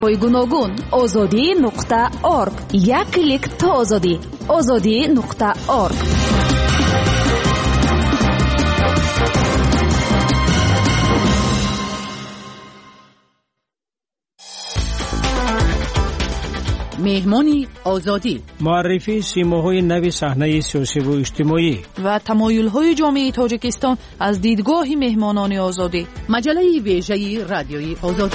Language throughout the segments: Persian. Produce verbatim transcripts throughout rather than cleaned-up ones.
گوناگون آزادی نقطه org یک کلیک تا آزادی آزادی نقطه org. مهمانی آزادی، معرفی سیماهای نوی صحنه سیاسی و اجتماعی و تمایل‌های جامعه تاجیکستان از دیدگاه مهمانان آزادی. مجله ویژه رادیوی آزادی.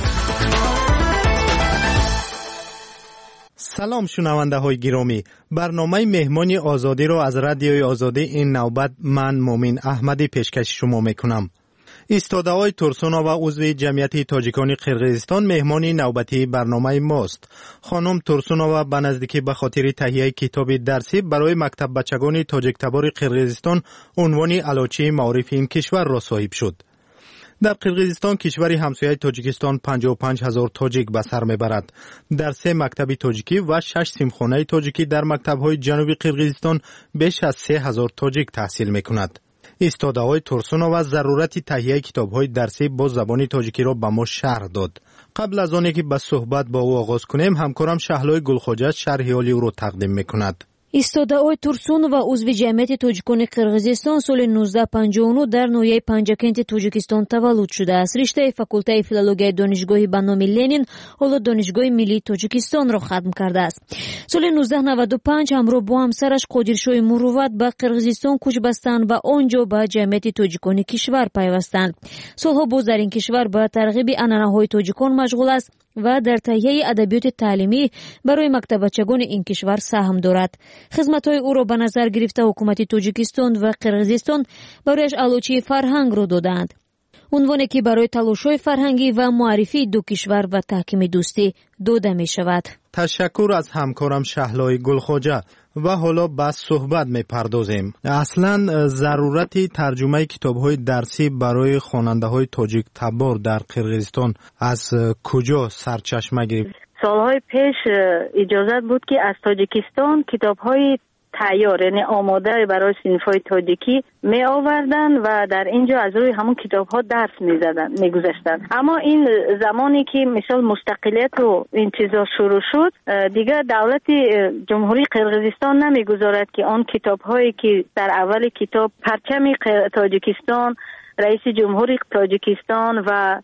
سلام شنونده های گرامی، برنامه مهمانی آزادی را از رادیوی آزادی این نوبت من مومن احمدی پیشکش شما میکنم. ایستاده های ترسونا و عضو جمعیت تاجیکان قرقیزستان مهمانی نوبتی برنامه ماست. خانم ترسونا به نزدیکی به خاطر تهیه کتاب درسی برای مکتب بچگان تاجیک تبار قرقیزستان عنوان علاچی معارف این کشور را صاحب شد. در قرقیزستان کشوری همسایه تاجیکستان پنجاه و پنج هزار تاجیک به سر میبرد. در سه مکتب تاجیکی و شش سیمخانه تاجیکی در مکتب‌های جنوبی قرقیزستان بیش از سه هزار تاجیک تحصیل میکند. ایستاده‌های ترسونا و ضرورت تهیه کتاب‌های درسی با زبان تاجیکی را به ما شرح داد. قبل از آنکه به صحبت با او آغاز کنیم، همکارم شهلای گلخواجه شرح حالی او را تقدیم میکند. ایستاده‌های ترسون و عضو جمعیت تاجیکان قرقیزستان سال نوزده پنجاه و نه در نویه پنجاکنت تاجیکستان تولد شده است. رشته فاکولته فیلولوژی دانشگاه به نام لنین حالا دانشگاه ملی تاجیکستان را ختم کرده است. سال نوزده نود و پنج همراه با همسرش قادرشاه مروت به قرقیزستان کوچ بستند و آنجا به جمعیت تاجیکان کشور پیوستند. سالها باز در این کشور به ترغیب عنعنه‌های تاجیکان مشغول است و در تهیه ادبیات تعلیمی برای مکتب بچگان این کشور سهم دارد. خدمت‌های او را به نظر گرفته حکومت تاجیکستان و قرقیزستان برایش علوچی فرهنگ را دادند. عنوانی که برای تلاش‌های فرهنگی و معرفی دو کشور و تحکیم دوستی داده می شود. تشکر از همکارم شهلای گلخواجه. و حالا بس صحبت می پردازیم. اصلا ضرورت ترجمه کتاب‌های درسی برای خواننده‌های تاجیک تبار در قرقیزستان از کجا سرچشمه گرفت؟ سالهای پیش اجازت بود که از تاجیکستان کتاب‌های تیار، یعنی آماده برای صنف‌های تاجیکی می آوردن و در اینجا از روی همون کتاب‌ها درس می‌زدن، می‌گذاشتن. اما این زمانی که مثلا مستقلیت و این چیزا شروع شد، دیگه دولت جمهوری قرقیزستان نمی‌گذارد که آن کتاب‌هایی که در اول کتاب پرچم تاجیکستان، رئیس جمهوری تاجیکستان و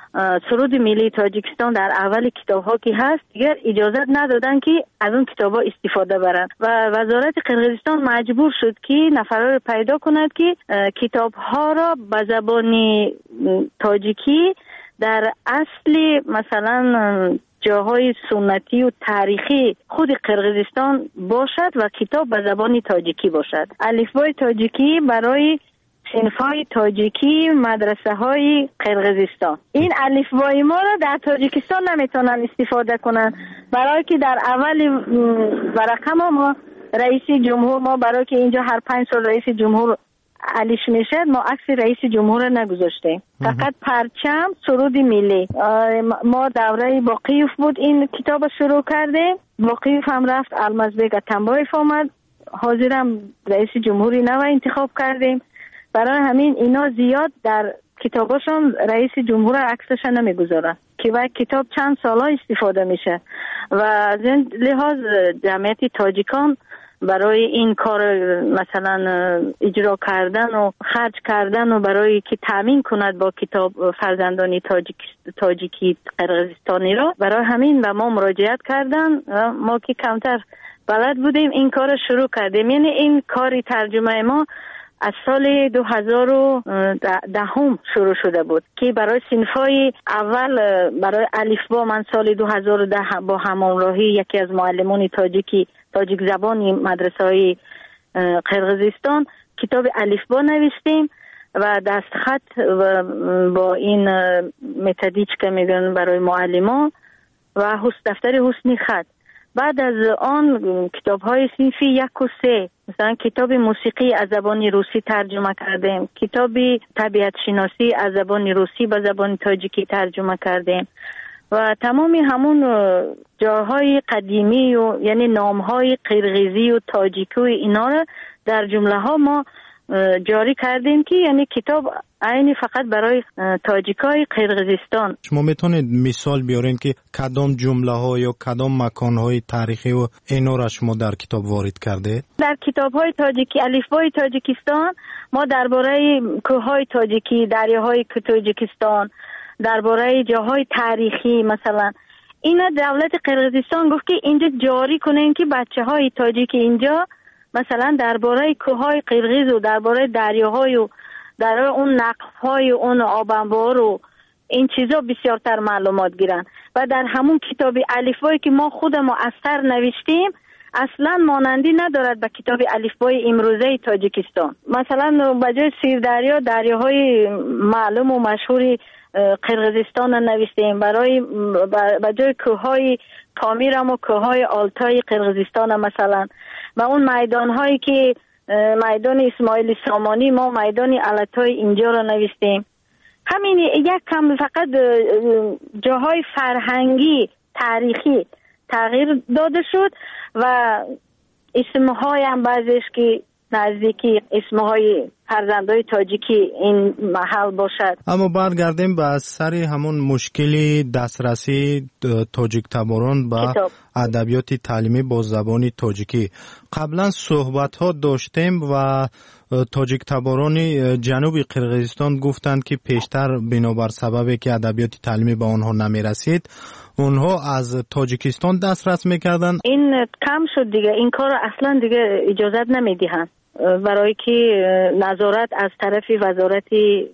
سرود ملی تاجیکستان در اول کتاب ها که هست، دیگر اجازت ندادن که از اون کتاب ها استفاده برن و وزارت قرقیزستان مجبور شد که نفرها رو پیدا کند که کتاب ها را به زبان تاجیکی در اصل مثلا جاهای سنتی و تاریخی خود قرقیزستان باشد و کتاب به زبان تاجیکی باشد. الفبای تاجیکی برای صنف‌های تاجیکی مدرسه های قرقیزستان. این الفبای ما را در تاجیکستان نمیتونن استفاده کنن، برای که در اول ورقه ما, ما رئیس جمهور ما برای که اینجا هر پنج سال رئیس جمهور علیش میشه، ما عکس رئیس جمهور نگذاشتیم، فقط پرچم، سرود ملی. ما دوره باقیوف بود این کتاب شروع کرده، باقیوف هم رفت، المازبیگ اتنبایف آمد، حاضرم رئیس جمهوری نو انتخاب کردیم. برای همین اینا زیاد در کتاباشون رئیس جمهور عکسش نمیگذارن که باید کتاب چند سالا استفاده میشه و از این لحاظ جمعیت تاجیکان برای این کار مثلا اجرا کردن و خرج کردن و برای که تامین کند با کتاب فرزندانی تاجیک تاجیکی قرقیزستانی را، برای همین به ما مراجعت کردن و ما که کمتر بلد بودیم این کار شروع کردیم. یعنی این کاری ترجمه ما از سال دو هزار و ده هم شروع شده بود که برای صنف‌های اول برای الفبا من سال دو هزار و ده با همراهی یکی از معلمان تاجیکی تاجیک زبانی مدرسه‌های قرقیزستان کتاب الفبا نوشتیم و دستخط و با این متدیچ که میگن برای معلمان و دفتر حسنی خط. بعد از آن کتاب‌های صنفی یک و سه، مثلا کتاب موسیقی از زبان روسی ترجمه کردیم، کتاب طبیعت شناسی از زبان روسی به زبان تاجیکی ترجمه کردیم و تمامی همون جاهای قدیمی و یعنی نام‌های قرقیزی و تاجیکی و اینا را در جمله ها ما جاری کردیم که یعنی کتاب عین فقط برای تاجیکای قرقیزستان. شما میتونید مثال بیارین که کدام جمله ها یا کدام مکان های تاریخی و اینا را شما در کتاب وارد کرده؟ در کتاب های تاجیکی، الفبای تاجیکستان، ما درباره کوههای تاجیکی، دریاهای تاجیکستان، درباره جاهای تاریخی، مثلا اینا دولت قرقیزستان گفت که اینجا جاری کنین که بچه های تاجیک اینجا مثلا درباره کوههای قرقیز و درباره دریاهای و درباره اون نقف‌های اون آبانبار و این چیزا بسیارتر معلومات گیرن. و در همون کتاب الفبایی که ما خودمون از سر نوشتیم اصلا مانندی ندارد به کتاب الفبای امروزه تاجیکستان. مثلا به جای سیر دریا، دریاهای معلوم و مشهور قرقیزستان نوشتیم، برای به جای کوههای پامیر هم و کوههای آلتای قرقیزستان مثلا، و اون میدان هایی که میدان اسماعیل سامانی، ما میدان علتای اینجا رو نوشتیم. همین یک کم فقط جاهای فرهنگی تاریخی تغییر داده شد و اسمهای هم بعضیش که نزدیکی اسمهای فرزندای تاجیکی این محل باشد. اما برگردیم به سر همون مشکلی دسترسی تاجیک تباران به ادبیات تعلیمی با زبان تاجیکی. قبلا صحبت ها داشتیم و تاجیک تباران جنوب قرقیزستان گفتند که پیشتر بنابر سببی که ادبیات تعلیمی به آنها نمی رسید اونها از تاجیکستان دسترس میکردن. این کم شد دیگه، این کار اصلا دیگه اجازت نمیدهند، برای که نظارت از طرف وزارت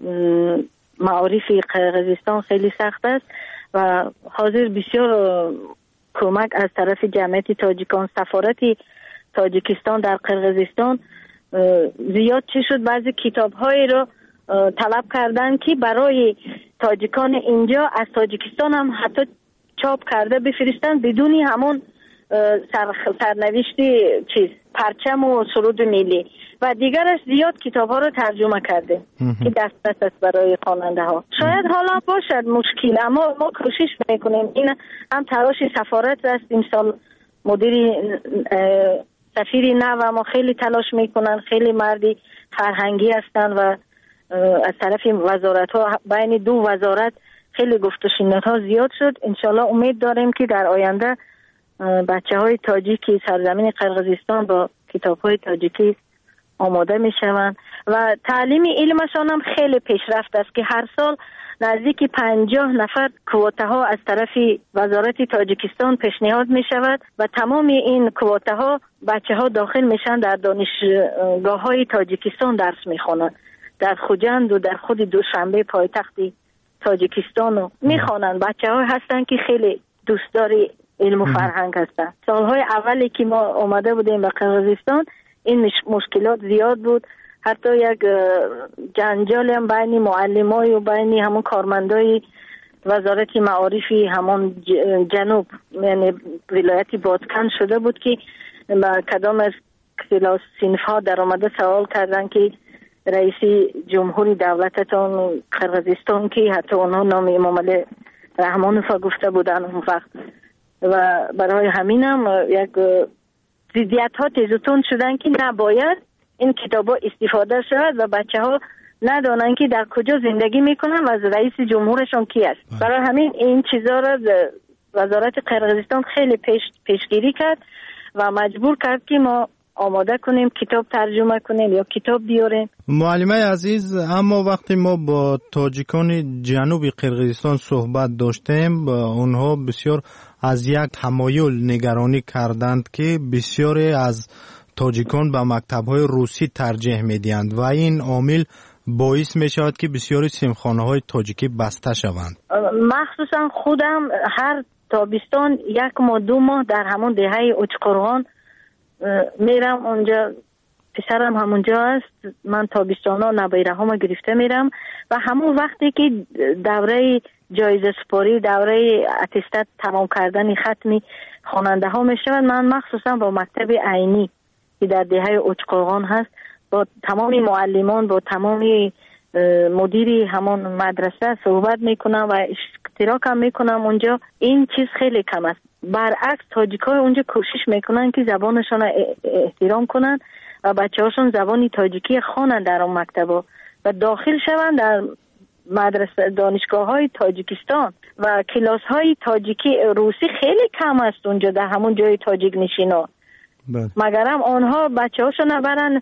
معارف قرقیزستان خیلی سخت است و حاضر بسیار کمک از طرف جمعیت تاجیکان، سفارت تاجیکستان در قرقیزستان زیاد چی شد، بعضی کتاب هایی رو طلب کردن که برای تاجیکان اینجا از تاجیکستان هم حتی چاپ کرده بفرستن بدون همون سر سرنوشتی چیز پرچم و سرود ملی، و دیگرش زیاد کتاب ها رو ترجمه کرده که دست دست است برای خواننده ها. شاید حالا باشد مشکل، اما ما کوشش میکنیم. این هم تلاش سفارت است، امسال مدیر سفیری نه و ما خیلی تلاش میکنن، خیلی مردی فرهنگی هستن و از طرف وزارت ها بین دو وزارت خیلی گفت و شنود ها زیاد شد. انشالله امید داریم که در آینده بچه های تاجیکی سرزمین قرقیزستان با کتاب های تاجیکی آماده می شوند و تعلیم علمشان هم خیلی پیشرفت است که هر سال نزدیک پنجاه نفر کوته ها از طرف وزارت تاجیکستان پیشنهاد می شود و تمام این کوته ها بچه ها داخل میشن در دانشگاه های تاجیکستان درس می خوانند. در خوجند و در خود دوشنبه پایتخت تاجیکستان می خوانند. بچه ها هستن که خیلی دوستداری علم و فرهنگ هستن. سالهای اولی که ما آمده بودیم به قرقیزستان این مشکلات زیاد بود، حتی یک جنجال هم بین معلمای و بین همون کارمندای وزارت معارفی همون جنوب یعنی ولایت بادکن شده بود که با کدام از کلاس صنف ها در آمده سوال کردن که رئیس جمهوری دولتتان قرقیزستان که حتی اونها نام امام علی رحمانوف گفته بودن اون وقت، و برای همین هم یک ضدیت ها تیزتون شدن که نباید این کتاب ها استفاده شد و بچه ها ندانن که در کجا زندگی میکنن و از رئیس جمهورشون کی است. برای همین این چیزا را وزارت قرقیزستان خیلی پیش پیشگیری کرد و مجبور کرد که ما آماده کنیم کتاب ترجمه کنیم یا کتاب بیاریم. معلمه عزیز، اما وقتی ما با تاجیکان جنوب قرقیزستان صحبت داشتیم اونها بسیار از یک تمایل نگرانی کردند که بسیاری از تاجیکان به مکتب‌های روسی ترجیح می‌دهند و این عامل باعث می‌شود که بسیاری صنفخانه‌های تاجیکی بسته شوند. مخصوصا خودم هر تابستان یک ماه دو ماه در همون دهه اوچقرغان میرم اونجا، پسرم همونجا است، من تابستانا نبیره ها ما گرفته میرم و همون وقتی که دوره جایزه سپاری، دوره اتستات تمام کردن ختمی خواننده ها میشوند، من مخصوصا با مکتب عینی که در دهه اوچقرغان هست با تمام معلمان با تمام مدیری همون مدرسه صحبت میکنم و اشتراک هم میکنم اونجا. این چیز خیلی کم است. برعکس تاجیکای اونجا کوشش میکنن که زبانشون احترام کنن و بچه هاشون زبانی تاجیکی خوانن در اون مکتبا و داخل شوند در مدرسه دانشگاه های تاجیکستان و کلاس های تاجیکی روسی خیلی کم است اونجا در همون جای تاجیک نشینا. مگرم آنها بچه هاشو نبرن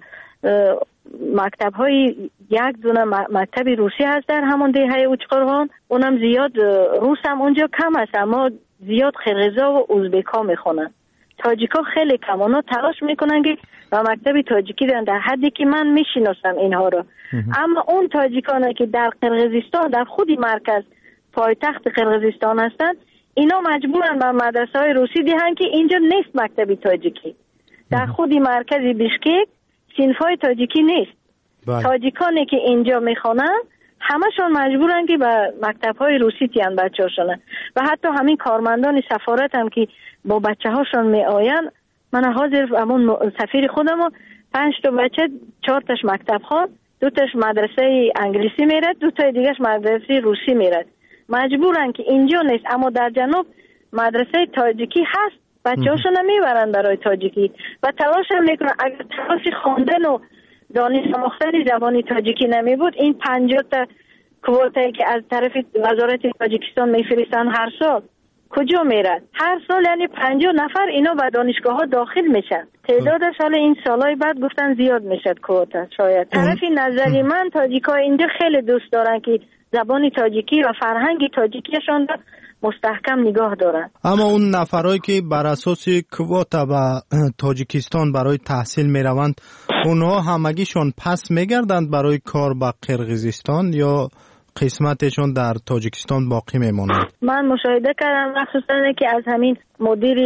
مکتب های یک دونه مکتب روسی هست در همون دهه اوچقرغان، اونم زیاد روس هم اونجا کم است اما زیاد قرغیزا و ازبکا میخونن. تاجیکا خیلی کم، اونا تلاش میکنن که و مکتب تاجیکی دارن در حدی که من میشناسم اینها رو. اما اون تاجیکانه که در قرغیزستان در خودی مرکز پایتخت قرغیزستان هستن اینا مجبورن به مدرسه های روسی دهن که اینجا نیست مکتب تاجیکی. در خودی مرکز بیشکک صنفای تاجیکی نیست. تاجیکانی که اینجا میخوانن همشون مجبورن که به مکتب های روسی تیان بچه هاشونه و حتی همین کارمندان سفارت هم که با بچه هاشون می آین، من حاضر همون سفیر خودم پنج تا بچه چهار تاش مکتب خوان، دو تاش مدرسه انگلیسی میرد، دو تا دیگهش مدرسه روسی میرد. مجبورن که اینجا نیست اما در جنوب مدرسه تاجیکی هست، بچه هاشون میبرن برای تاجیکی و تلاش هم میکنن. اگر تلاش خواندن و دانش آموختن زبانی تاجیکی نمی بود این پنجاه تا کوتایی که از طرف وزارت تاجیکستان میفرستن هر سال کجا میرد؟ هر سال یعنی پنجاه نفر اینا به دانشگاه ها داخل میشن. تعدادش حالا این سالهای بعد گفتن زیاد میشد کوتا. شاید طرفی نظری من تاجیکا اینجا خیلی دوست دارن که زبانی تاجیکی و فرهنگ تاجیکیشون را مستحکم نگاه دارن. اما اون نفرایی که بر اساس کوتا به تاجیکستان برای تحصیل میروند اونها همگیشون پس میگردند برای کار به قرغیزستان یا قسمتشون در تاجیکستان باقی میمونند؟ من مشاهده کردم مخصوصا که از همین مدیر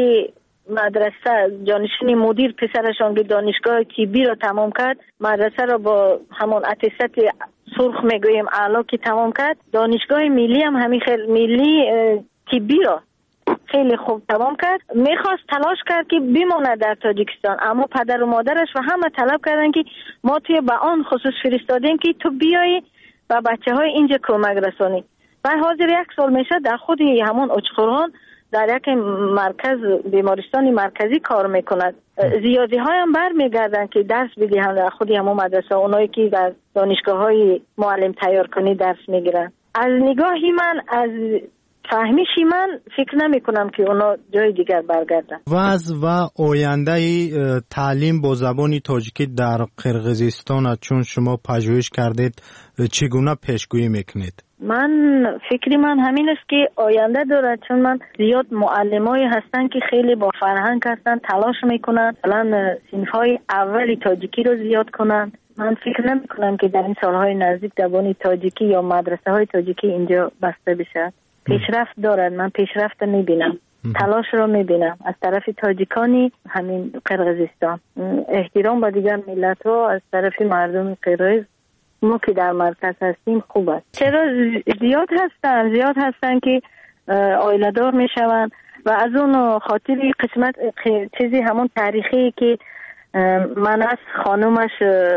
مدرسه جانشین مدیر پسرشون که دانشگاه طبی رو تمام کرد، مدرسه رو با همون اتستات سرخ میگوییم اعلا که تمام کرد، دانشگاه ملی هم همین خیلی ملی طبی رو خیلی خوب تمام کرد. میخواست تلاش کرد که بمونه در تاجیکستان اما پدر و مادرش و همه طلب کردن که ما توی به آن خصوص فرستادیم که تو بیایی و بچه های اینجا کمک رسانی. و حاضر یک سال میشه در خود همون اوچقرغان در یک مرکز بیمارستان مرکزی کار میکند. زیادی های هم بر میگردن که درس بدهند در خود همون مدرسه، اونایی که در دانشگاه های معلم تیار کنی درس میگیرن. از نگاهی من از فهمیشی من فکر نمی کنم که اونا جای دیگر برگردن. وضع و آینده تعلیم با زبان تاجیکی در قرغیزستان چون شما پژوهش کردید چگونه پیشگویی میکنید؟ من فکری من همین است که آینده دارد، چون من زیاد معلمایی هستن که خیلی با فرهنگ هستن، تلاش میکنن مثلا صنفهای اولی تاجیکی رو زیاد کنن. من فکر نمی کنم که در این سالهای نزدیک زبان تاجیکی یا مدرسه های تاجیکی اینجا بسته بشه. پیشرفت دارد، من پیشرفت میبینم، تلاش رو میبینم از طرف تاجیکانی همین قرغیزستان. احترام با دیگر ملت ها از طرف مردم قرغیز ما که در مرکز هستیم خوب است. چرا زیاد هستن زیاد هستن که آیله دار میشون و از اون خاطری قسمت چیزی همون تاریخی که من از خانومش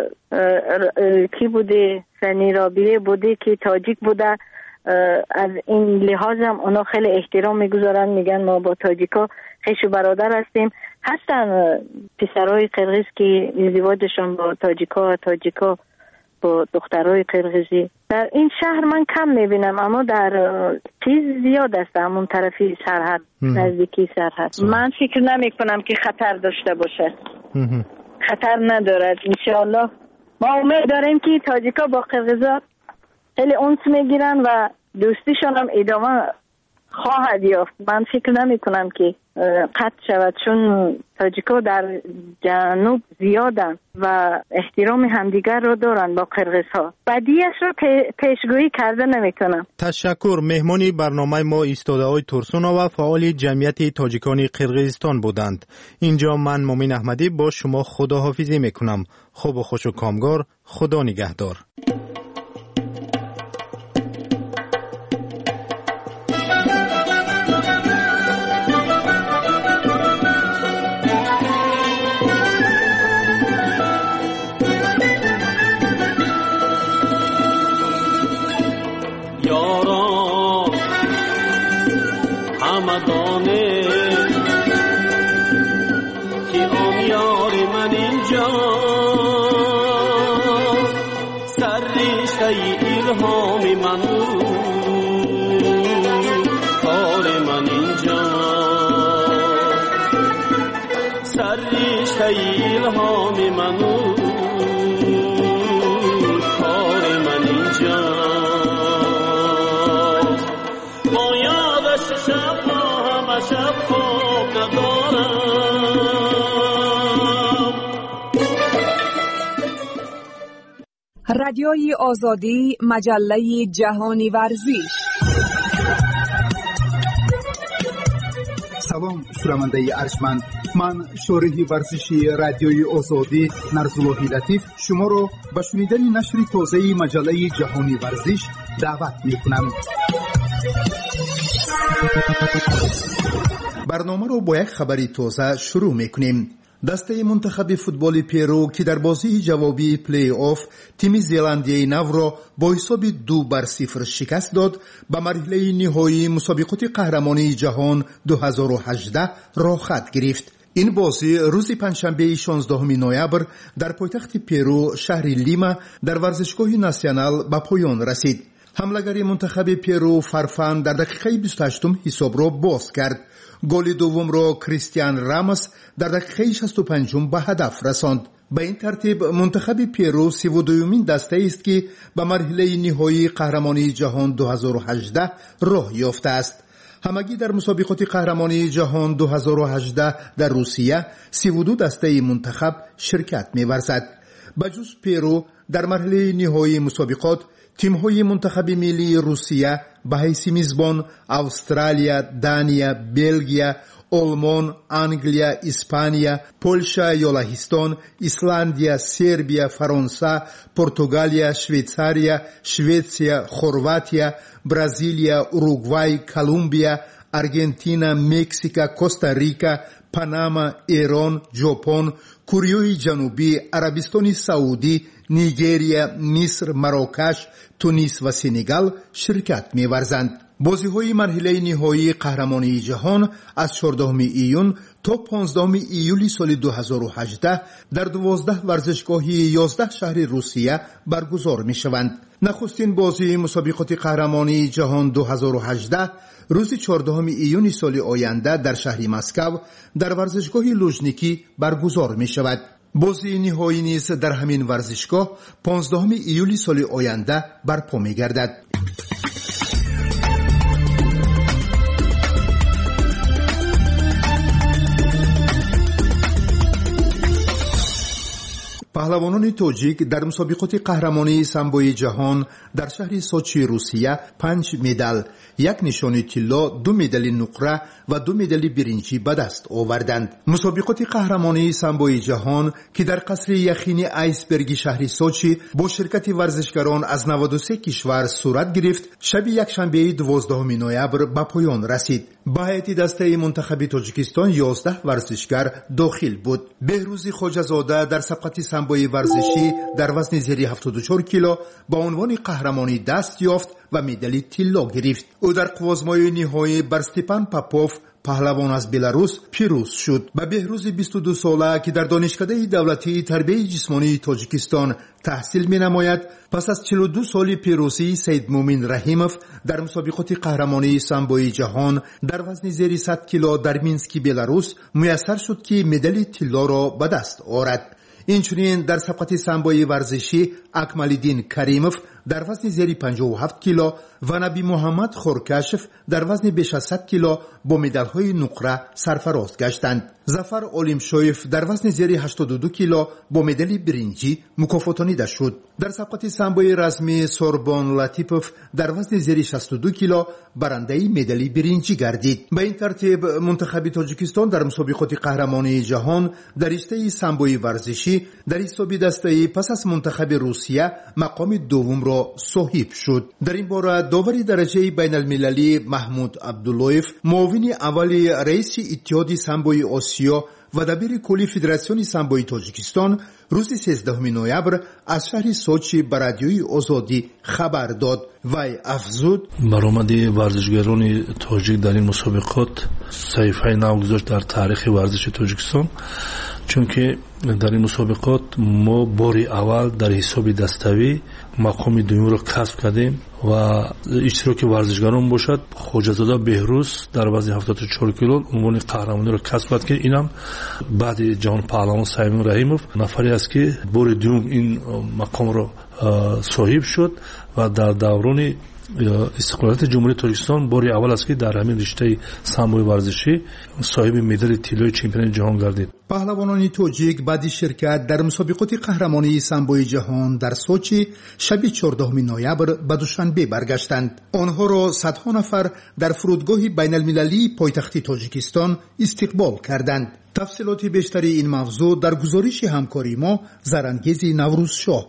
کی بوده سنی رابیه بوده که تاجیک بوده، از این لحاظ هم اونا خیلی احترام میگذارن، میگن ما با تاجیکا خویش و برادر هستیم. هستن پسرهای قرغیز که ازدواجشون با تاجیکا و تاجیکا با دخترهای قرغیزی. در این شهر من کم میبینم اما در چیز زیاد است، همون طرفی سرحد نزدیکی سرحد. من فکر نمی کنم که خطر داشته باشه. خطر ندارد انشاءالله. ما امید داریم که تاجیکا با قرغیزا خیلی اونس میگیرن و دوستیشون هم ادامه خواهد یافت. من فکر نمی کنم که قطع شود چون تاجیکا در جنوب زیادن و احترام همدیگر رو دارن با قرغیزها. بدیش رو پیشگویی کرده نمی کنم. تشکر. مهمانی برنامه ما ایستاده های ترسونا و فعال جمعیت تاجیکان قرغیزستان بودند. اینجا من مومین احمدی با شما خداحافظی میکنم. خوب و خوش و کامگار. خدا نگهدار. سری سیل ها می منو کار من اینجاست با یادش شب ها همه شب خواب ندارم. رادیوی آزادی، مجله جهانی ورزش. سلام شنونده ارجمند، من شارح ورزشی رادیوی آزادی نرزالله لطیف شما را به شنیدن نشر تازه مجله جهانی ورزش دعوت می‌کنم. برنامه را با یک خبری تازه شروع می‌کنیم. دسته منتخب فوتبال پیرو که در بازی جوابی پلی آف تیم زیلندیای نو را با حساب دو بر صفر شکست داد، به مرحله نهایی مسابقات قهرمانی جهان دو هزار و هجده راه خط گرفت. این بازی روز پنجشنبه شانزدهم نوامبر در پایتخت پیرو شهر لیما در ورزشگاه ناسیونال به پایان رسید. حمله‌گر منتخب پیرو فرفان در دقیقه بیست و هشتم حساب را باز کرد. گل دوم را کریستیان راموس در دقیقه شصت و پنجم به هدف رساند. به این ترتیب منتخب پیرو سی و دومین دسته است که به مرحله نهایی قهرمانی جهان دو هزار و هجده راه یافته است. همگی در مسابقات قهرمانی جهان دو هزار و هجده در روسیه سی و دو دسته منتخب شرکت می‌ورزد. بجز پیرو در مرحله نهایی مسابقات تیم‌های منتخب ملی روسیه به حیث میزبان استرالیا، دانیا، بلژیم، آلمان، انگلیا، اسپانیا، پولشا یا لهستان، ایسلندیا، سربیا، فرانسه، پرتغالیا، شویتزاریا، شویتسیا، خرواتیا، برزیلیا، اوروگوای، کلمبیا، ارژانتین، مکزیک، کوستاریکا، پاناما، ایران، ژاپن، کره جنوبی، عربستان سعودی، نیجریه، مصر، مراکش، تونس و سنگال شرکت می‌ورزند. بازی‌های مرحله نهایی قهرمانی جهان از چهاردهم ایون تا پانزدهم ایولی سال دو هزار و هجده در دوازده ورزشگاه یازده شهر روسیه برگزار می‌شوند. نخستین بازی مسابقات قهرمانی جهان دو هزار و هجده روز چهاردهم ایون سال آینده در شهر مسکو در ورزشگاه لوژنیکی برگزار می‌شود. بازی نهایی نیز در همین ورزشگاه پانزدهم ایولی سال آینده برپا می‌گردد. پهلوانان تاجیک در مسابقات قهرمانی سامبوی جهان در شهر سوچی روسیه پنج مدال، یک نشان طلا، دو مدال نقره و دو مدال برنجی به دست آوردند. مسابقات قهرمانی سامبوی جهان که در قصر یخینی آیسبرگ شهر سوچی با شرکت ورزشکاران از نود و سه کشور صورت گرفت، شب یکشنبه دوازدهم نوامبر به پایان رسید. به هیئت دسته منتخب تاجیکستان یازده ورزشکار داخل بود. بهروز خواجه‌زاده در سبقت سامبوی ورزشی در وزن زیر هفتاد و چهار کیلو با عنوان قهرمانی دست یافت و مدال طلا گرفت. او در قوازمای نهایی بر استپان پاپوف پهلوان از بلاروس پیروز شد. به بهروز بیست و دو ساله که در دانشکده دولتی تربیت جسمانی تاجیکستان تحصیل می نماید، پس از چهل و دو سال پیروزی سید مومین رحیموف در مسابقات قهرمانی سامبوی جهان در وزن زیر صد کیلو در مینسک بلاروس میسر شد که مدال طلا را به دست آورد. اینچنین در سبقت سامبوی ورزشی اکمال‌الدین کریموف در وزن زیر پنجاه و هفت کیلو و نبی محمد خورکشف در وزن بیش از صد کیلو با مدال‌های نقره سرفراز گشتند. ظفر علیمشویف در وزن زیر هشتاد و دو کیلو با مدال برنجی مکافاتانیده شد. در سبقت سامبوی رسمی سوربون لاتیپوف در وزن زیر شصت و دو کیلو برنده مدال برنجی گردید. به این ترتیب منتخب تاجیکستان در مسابقات قهرمانی جهان در رشته سامبوی ورزشی در حساب دسته پس از منتخب روسیه مقام دوم را صاحب شد. در این باره داور درجه بین المللی محمود عبداللهیف معاون اول رئیس اتحاد سامبوی آسیا و دبیر کلی فدراسیون سامبوی تاجیکستان روز سیزدهم نوامبر از شهر سوچی به رادیوی آزادی خبر داد. وی افزود: برآمد ورزشگران تاجیک در این مسابقات صحیفه نو گذاشت در تاریخ ورزش تاجیکستان، چون که در این مسابقات ما باری اول در حساب دستوی مقام دوم را کسب کردیم و اشتراک ورزشکاران باشد. خواجه‌زاده بهروز در وزن هفتاد و چهار کیلو عنوان قهرمانی را کسب کرد که اینم بعد جهان پهلوان سیمون رحیموف نفری است که بار دوم این مقام را صاحب شد و در دوران استقلالیت جمهوری تاجیکستان باری اول است که در همین رشته سامبوی ورزشی صاحب مدال طلای چمپیون جهان گردید. پهلوانان تاجیک بعد شرکت در مسابقات قهرمانی سامبوی جهان در سوچی شب چهاردهم نوامبر به دوشنبه برگشتند. آنها را صدها نفر در فرودگاه بین المللی پایتخت تاجیکستان استقبال کردند. تفصیلات بیشتری این موضوع در گزارش همکاری ما زرانگیز نوروز شاه.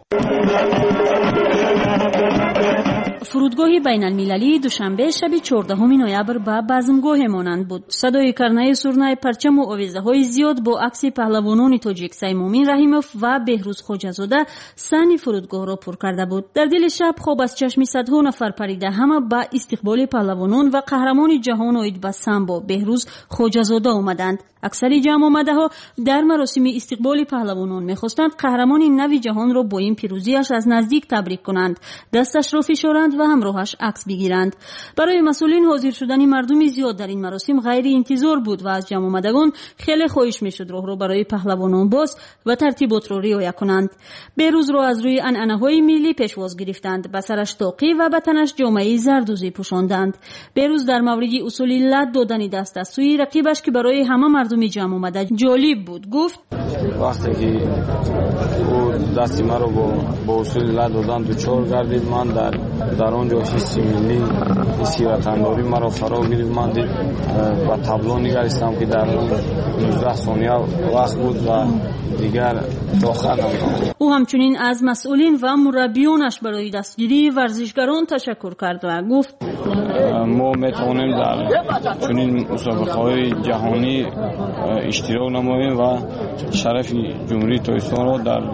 فرودگاه بین المللی دوشنبه شب چهاردهم نوامبر با بزمگاه مانند بود. صدای کرنه سرنای پرچم و آویزه های زیاد با عکس پهلوانان تاجیک سیمومین رحیموف و بهروز خواجه‌زاده صحن فرودگاه را پر کرده بود. در دل شب خواب از چشم صدها نفر پریده همه با استقبال پهلوانان و قهرمان جهان اوید به سامبو بهروز خواجه‌زاده آمدند. اکثر جمع آمده ها در مراسم استقبال پهلوانان می‌خواستند قهرمان نو جهان را با این پیروزیش از نزدیک تبریک کنند، دستش را فشارند و همراهش عکس بگیرند. برای مسئولین حاضر شدن مردم زیاد در این مراسم غیر انتظار بود و از جمع آمدگان خیلی خواهش می‌شد راه را برای پهلوانان باز و ترتیبات را رعایت کنند. بهروز را از روی عنعنه‌های ملی پیشواز گرفتند، به سرش طاقی و به تنش جامه‌ای زردوزی پوشاندند. بهروز در مورد اصول لت دادن دست از سوی رقیبش که برای همه مردم جمع آمده جالب بود گفت وقتی که او دستی مرا با با اصول لت دادن دوچار گردید، من در در آنجا حس ملی حسی وطنداری مرا فرا گرفت. من دید و تابلو نگریستم که در نوزده ثانیه وقت بود و دیگر داخلم. او همچنین از مسئولین و مربیانش برای دستگیری ورزشکاران تشکر کرد و گفت ما میتوانیم در چنین مسابقه‌های جهانی اشتراک نماییم و شرف جمهوری تاجیکستان را در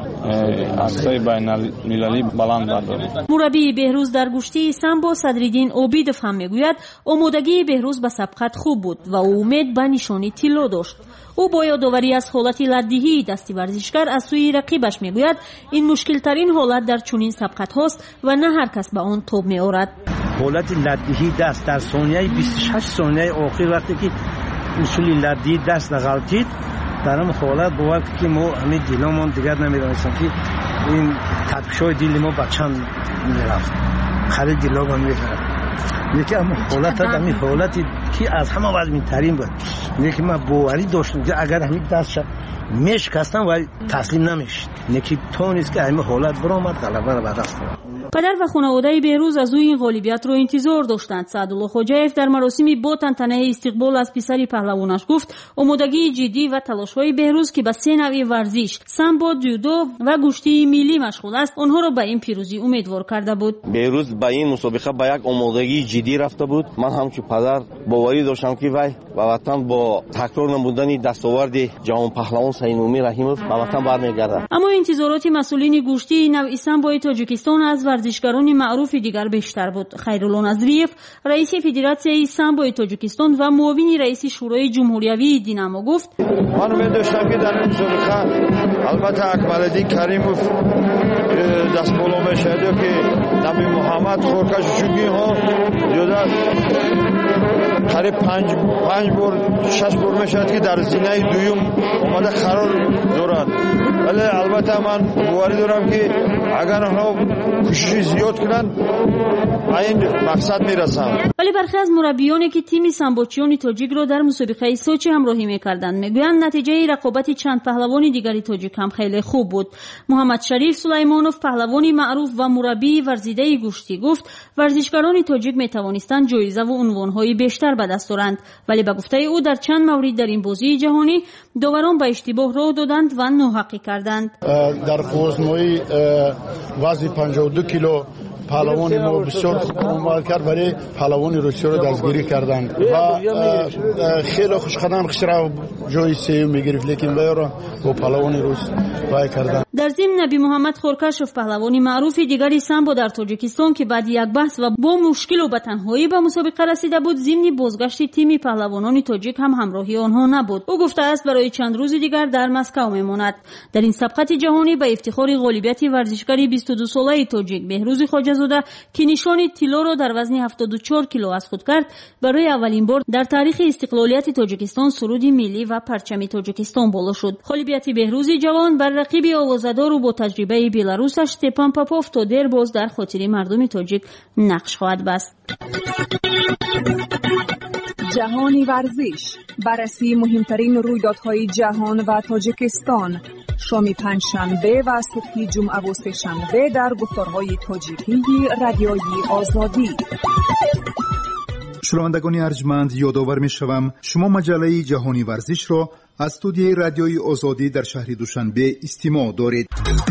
عرصه بین المللی بلند برداریم. مربی بهروز در گشتی سامبو صدرالدین عبیدوف هم میگوید آمادگی بهروز به سبقت خوب بود و او امید به نشانی طلا داشت. او با یادآوری از حالت لدهی دستی ورزشکار از سوی رقیبش میگوید این مشکل ترین حالت در چنین سبقت هاست و نه هر کس به آن توب میآورد. حالت لدهی دست در ثانیه بیست و شش ثانیه آخر وقتی که اصول لدهی دست نغلطید در این حالت باور که ما همین دیلمون دیگر نمیدانستیم که این تپشای دیل ما بچند میرفت خرید دیلمون میرفت. یکی اما حالت همین حالتی که از همه وزمین ترین بود. یکی من باوری داشتم که اگر همین دست شد میشکستم ولی تسلیم نمیشد. یکی تو نیست که همین حالت برآمد غلبه را به دست آورد. پدر و خانواده بهروز از او این غالبیت را انتظار داشتند. سعدالله خواجه‌یف در مراسمی با تنتنه استقبال از پسری پهلوانش گفت آمادگی جدی و تلاش‌های بهروز که به سه نوع ورزش سامبو، جودو و گشتی ملی مشغول است آنها را به این پیروزی امیدوار کرده بود. بهروز به این مسابقه با یک آمادگی جدی رفته بود. من همچون پدر باوری داشتم که وی به وطن با تکرار نمودن دستاورد جهان پهلوان سیمومین رحیموف به وطن برمیگردد. اما انتظارات مسئولین گشتی نوع سامبوی تاجیکستان از ورزشکاران معروف دیگر بیشتر بود. خیرالله نظریف رئیس فدراسیون سامبوی تاجیکستان و معاون رئیس شورای جمهوریوی دینامو گفت من می‌داشتم که در این مسابقه البته اکمال‌الدین کریموف دست بالا می‌شد که نبی محمد خورکش شوگی ها جدا قریب پنج پنج بار شش بار میشد که در زینه دویم اومده قرار دارند. ولی البته من باوری دارم که اگر آنها کوشش زیاد کنند به این مقصد میرسند. ولی برخی از مربیانی که تیم سامبوچیان تاجیک را در مسابقه سوچی همراهی میکردند میگویند نتیجه رقابت چند پهلوان دیگری تاجیک هم خیلی خوب بود. محمد شریف سلیمانوف پهلوانی معروف و مربی ورزیده گشتی گفت ورزشکاران تاجیک میتوانستند جایزه و عنوانهای بیشتر به دست آورند، ولی به گفته او در چند مورد در این بازی جهانی داوران به اشتباه راه دادند و ناحقی کردند. در خوزموی وزن پنجاه و دو کیلو پهلوان ما بسیار خوب عمل کرد ولی پهلوان روسیه رو دستگیری کردند و خیلی خوشخدم خشرا جای سوم میگرفت لیکن وی را با پهلوان روس وای کردند. در дар зимн наби муҳаммад хоркашов паҳлавони маъруфи дигари самбо дар тоҷикистон ки баъди як баҳс ва бо мушкилу ба танҳоӣ ба мусобиқа расида буд, зимни бозгашти тими паҳлавонони тоҷик ҳам ҳамроҳи онҳо набуд. ӯ гуфтааст барои чанд рӯзи дигар дар Москав мемонад. дар ин сабқати ҷаҳонӣ ба ифтихори ғолибияти варзишгари бисту ду солаи тоҷик Беҳрӯзи Хоҷазода ки нишони тиллоро дар вазни ҳафтоду чор кило аз худ кард, барои аввалин бор дар таърихи истиқлолияти Тоҷикистон суруди миллӣ ва парчами Тоҷикистон боло шуд. ғолибияти Беҳрӯзи ҷавон бар рақиби овозадору бо таҷрибаи беларусаш Степан Попов то дер боз дар хотири мардуми тоҷик нақш хоҳад баст. جهانی ورزش، بررسی مهمترین رویدادهای جهان و تاجیکستان، شام پنجشنبه و صبح جمعه و سه‌شنبه در گفتارهای تاجیکی رادیوی آزادی. شنوندگان ارجمند، یادآور می‌شوم شما مجله جهانی ورزش را از استودیوی رادیوی آزادی در شهر دوشنبه استماع دارید.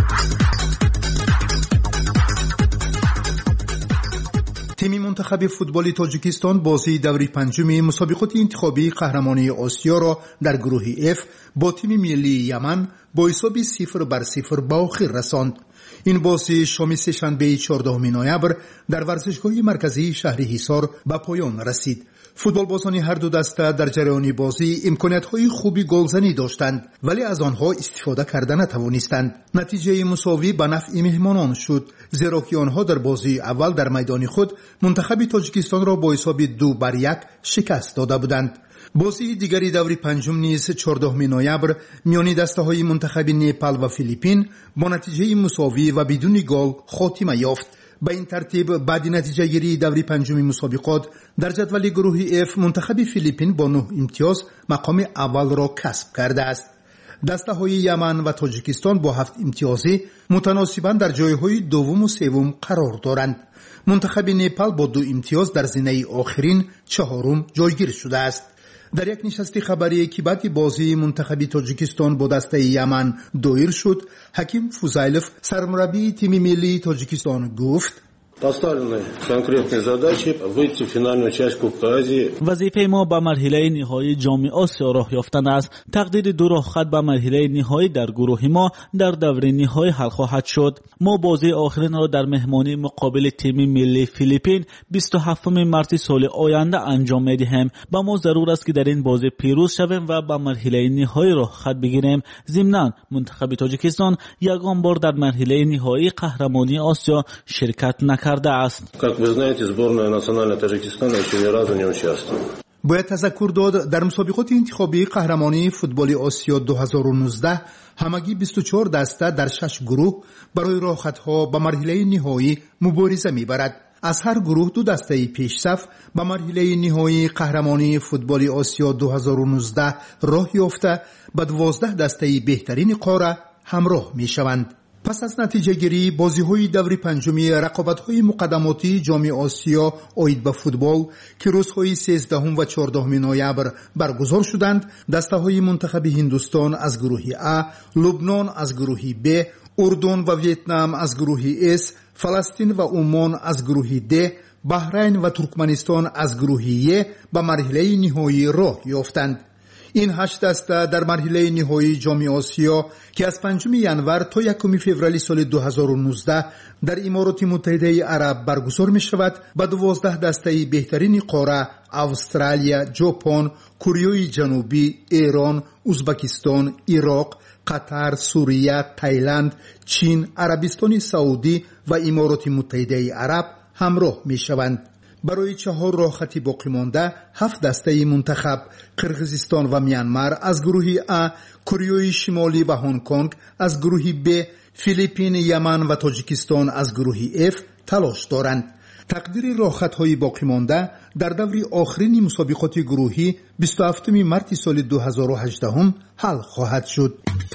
تیم منتخب فوتبال تاجیکستان بازی دوره پنجم مسابقات انتخابی قهرمانی آسیا را در گروه اف با تیم ملی یمن با حساب صفر بر صفر به آخر رساند. این بازی شام سه‌شنبه چهاردهم نوامبر در ورزشگاه مرکزی شهر حصار به پایان رسید. فوتبالبازان هر دو دسته در جریان بازی امکانیت‌های خوبی گلزنی داشتند ولی از آنها استفاده کرده نتوانستند. نتیجه مساوی به نفع مهمانان شد، زیرا که آنها در بازی اول در میدان خود منتخب تاجیکستان را با حساب دو بر یک شکست داده بودند. بازی دیگری دوره پنجم نیز چهاردهم نوامبر میان دسته‌های منتخب نپال و فیلیپین با نتیجه مساوی و بدون گل خاتمه یافت. به این ترتیب بعد نتیجه گیری دوره پنجم مسابقات در جدول گروه اف منتخب فیلیپین با نه امتیاز مقام اول را کسب کرده است. دسته های یمن و تاجیکستان با هفت امتیازی متناسباً در جایهای دوم و سوم قرار دارند. منتخب نپال با دو امتیاز در زینه آخرین چهارم جایگیر شده است. در یک نشست خبری که بعد بازی منتخب تاجیکستان با دسته یمن دایر شد، حکیم فوزایلوف سرمربی تیم ملی تاجیکستان گفت: Поставлены конкретные задачи выйти в финальную часть Кубка Азии. وظیفه ما به مرحله نهایی جام آسیا راه یافتن است. تقدیر دو راه خط به مرحله نهایی در گروه ما در دوره نهایی حل خواهد شد. ما بازی آخرین را در مهمانی مقابل تیم ملی فیلیپین بیست و هفتم مارس سال آینده انجام می‌دهیم. با ما ضرور است که در این بازی پیروز شویم و به مرحله نهایی راه خط بگیریم. ضمناً منتخب تاجیکستان یگان بار در مرحله نهایی قهرمانی آسیا شرکت نکرد. Как вы знаете, сборная национального Таджикистана еще ни разу не участвовала. باید تذکر داد در مسابقات انتخابی قهرمانی فوتبال آسیا دو هزار و نوزده همگی بیست و چهار دسته در شش گروه برای راه خطها به مرحله نهایی مبارزه می‌برد. از هر گروه دو دسته پیشصف به مرحله نهایی قهرمانی فوتبال آسیا دو هزار و نوزده راه یافته به دوازده دسته بهترین قاره همراه می‌شوند. پس از نتیجه گیری بازی های دوره پنجمی رقابت های مقدماتی جام آسیا آید به فوتبال که روزهای سیزدهم و چهاردهم نوامبر برگزار شدند، دسته های منتخب هندوستان از گروه ا، لبنان از گروه ب، اردن و ویتنام از گروه اس، فلسطین و عمان از گروه د، بحرین و ترکمنستان از گروه ی به مرحله نهایی راه یافتند. این هشت دسته در مرحله نهایی جام آسیا که از پنجم ژانویه تا یکم فوریه سال دو هزار و نوزده در امارات متحده عرب برگزار می شود به دوازده دسته بهترین قاره استرالیا، ژاپن، کره جنوبی، ایران، ازبکستان، عراق، قطر، سوریه، تایلند، چین، عربستان سعودی و امارات متحده عرب همراه می شوند. برای چهار راه خطی باقی مانده هفت دسته منتخب قرقیزستان و میانمار از گروه ا، کره شمالی و هنگ کنگ از گروه ب، فیلیپین، یمن و تاجیکستان از گروه اف تلاش دارند. تقدیر راه خطهای باقی مانده در دوره آخرین مسابقات گروهی بیست و هفتم مارس سال دو هزار و هجده حل خواهد شد.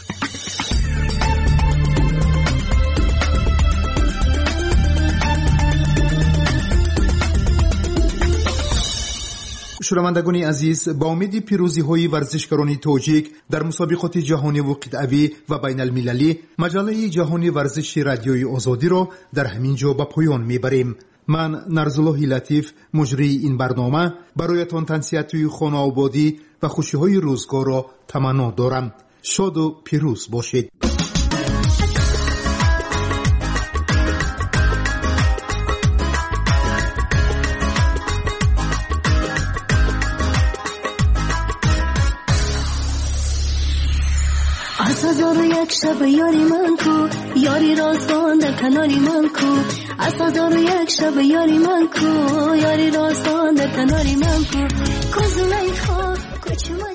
شنوندگان عزیز، با امید پیروزی های ورزشکاران تاجیک در مسابقات جهانی و قطعی و بین المللی، مجله جهانی ورزش رادیوی آزادی را در همین جا به پایان میبریم. من نرزالله لطیف مجری این برنامه برایتان تنسیت خانه آبادی و خوشی های روزگار را تمنا دارم. شاد و پیروز باشید. از هزار و یک شب یاری من کو، یاری راستان در کناری من کو. از هزار و یک شب یاری من کو، یاری راستان در کناری من کو. کزونه خواه کچمه